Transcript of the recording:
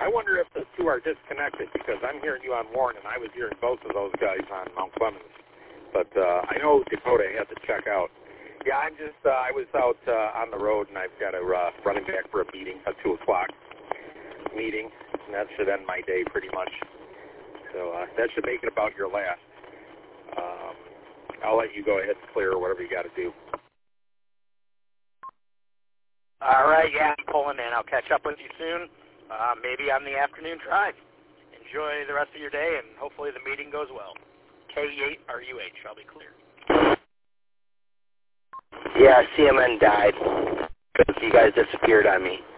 wonder if the two are disconnected because I'm hearing you on Warren, and I was hearing both of those guys on Mount Clemens. But I know Dakota had to check out. Yeah, I'm just, I was out on the road, and I've got a running back for a meeting, a 2 o'clock meeting, and that should end my day pretty much. So that should make it about your last. I'll let you go ahead and clear whatever you got to do. All right, yeah, I'm pulling in. I'll catch up with you soon, maybe on the afternoon drive. Enjoy the rest of your day, and hopefully the meeting goes well. K8RUH, I'll be clear. Yeah, CMN died because you guys disappeared on me.